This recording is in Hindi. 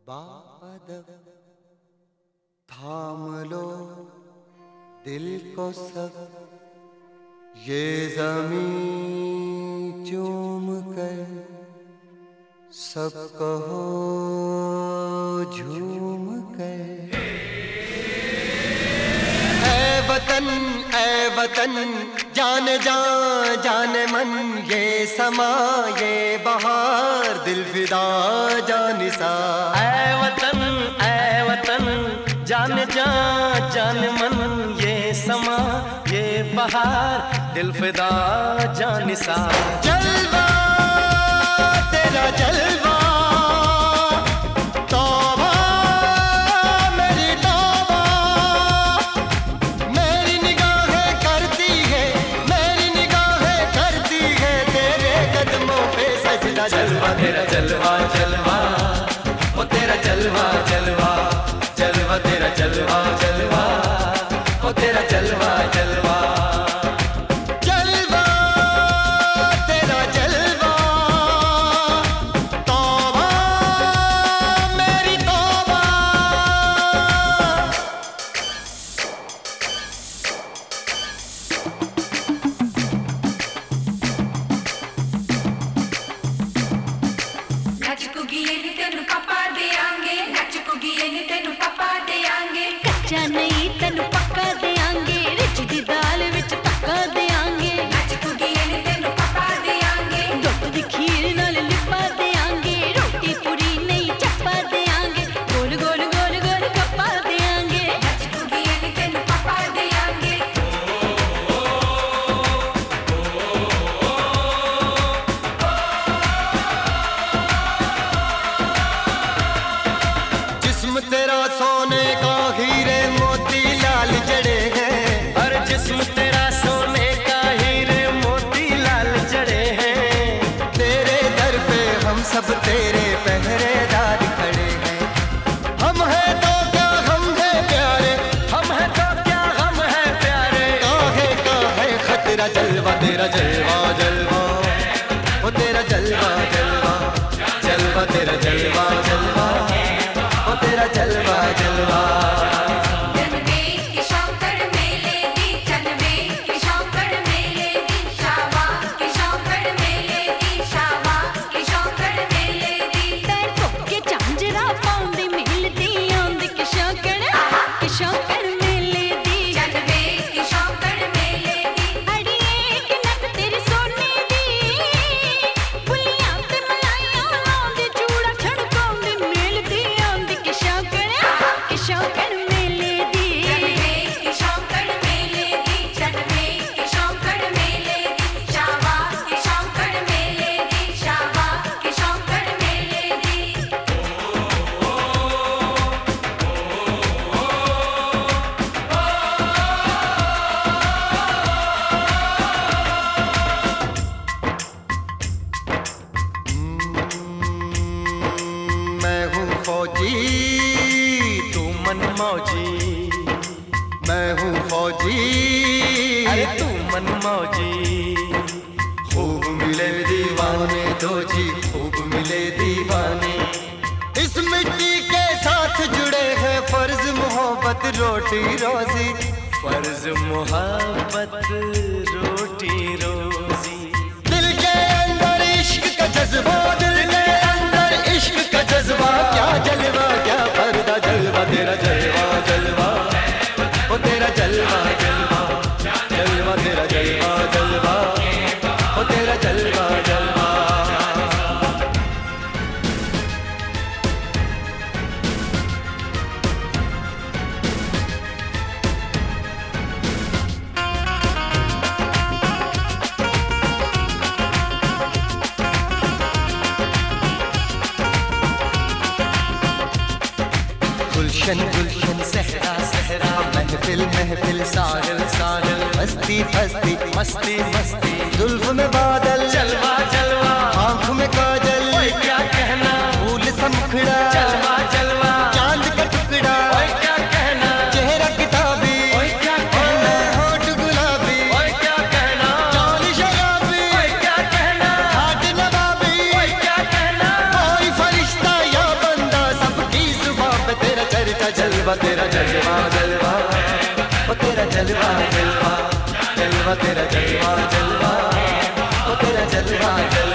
बादब थाम लो दिल को सब, ये ज़मीं चूम कर सब कहो झूम कर। ऐ वतन जान जान जान मन, ये समा ये बहार दिल फिदा जानिसा। ऐ वतन जान जान जान मन, ये समा ये बहार दिल फिदा जानिसा। जलवा तेरा जलवा, तौबा मेरी तौबा, मेरी निगाहें करती है, मेरी निगाहें करती है तेरे कदमों पे सजदा। जलवा तेरा जलवा जलवा, ओ तेरा जलवा जलवा, जलवा तेरा जलवा जलवा, ओ तेरा जलवा जलवा। जलवा तेरा जलवा, तौबा मेरी तौबा। तेनु पापा देंगे, तेनु पापा देंगे। कच्चा नहीं तेनु पक्का देंगे, रिच दी दाल विच तक्का देंगे। तेनु पापा देंगे, दुध दी खीर नाल लिपा देंगे, रोटी पूरी नहीं चप्पा देंगे, गोल गोल गोल गोल कप्पा देंगे। तेनु पापा देंगे। जिस्म तेरा सोने का हीरे मोती लाल जड़े हैं, और जिस्म तेरा सोने का हीरे मोती लाल जड़े हैं। तेरे दर पे हम सब तेरे पहरेदार खड़े हैं। हम हैं तो क्या हम हैं प्यारे, हम हैं तो क्या हम हैं प्यारे। काहे का है खतरा। जलवा तेरा जलवा जलवा, ओ तेरा जलवा जलवा, जलवा तेरा जलवा जलवा, ओ तेरा जलवा जलवा। जनवे की शौकड़ मेले दी, जनवे की शौकड़ मेले दी, शावा की शौकड़ मेले दी, शावा की शौकड़ मेले दी। पैर धोके झांजरा पाउंदी मिलदी आंदी कि शौकड़ मेले दी। जनवे की शौकड़ मेले दी। अड़िए कि नक तेरी सोने दी, बुलियां ते मलाइयां लाउंदी, चूड़ा छड़काउंदी मिलदी आंदी कि शौकड़ मेले दी। जनवे की शौकड़ मेले दी, जनवे की शौकड़ मेले दी, शावा की शौकड़ मेले दी, शावा की शौकड़ मेले दी। मैं हूँ फौजी, तू मन मौजी, मैं हूँ फौजी, अरे तू मन मौजी। खूब मिले दीवाने दो जी, खूब मिले दीवाने। इस मिट्टी के साथ जुड़े हैं फर्ज मोहब्बत रोटी रोजी। फर्ज मोहब्बत रोटी रोजी। दिल के अंदर इश्क का जज्बा, दिल के अंदर इश्क का जज्बा। क्या जलवा क्या पर्दा, जलवा तेरा जलवा जलवा, ओ तेरा जलवा जलवा, जलवा तेरा जलवा जलवा, ओ तेरा जलवा जलवा। गुलशन गुलशन सहरा सहरा, महफिल महफिल साहिल साहिल, मस्ती मस्ती मस्ती मस्ती, जुल्फ में बादल, जलवा जलवा, आँख में काजल, ओए क्या कहना, फूल सा मुखड़ा, जलवा जलवा, चांद का टुकड़ा, ओए क्या कहना, चेहरा किताबी, ओए क्या कहना, होठ गुलाबी, ओए क्या कहना, चाल शराबी, ओए क्या कहना, हाथ नवाबी, ओए क्या कहना, कोई फरिश्ता या बंदा सबकी जलवा तेरा जलवा जलवा ओ तेरा जलवा जलवा जलवा तेरा जलवा जलवा ओ तेरा जलवा जलवा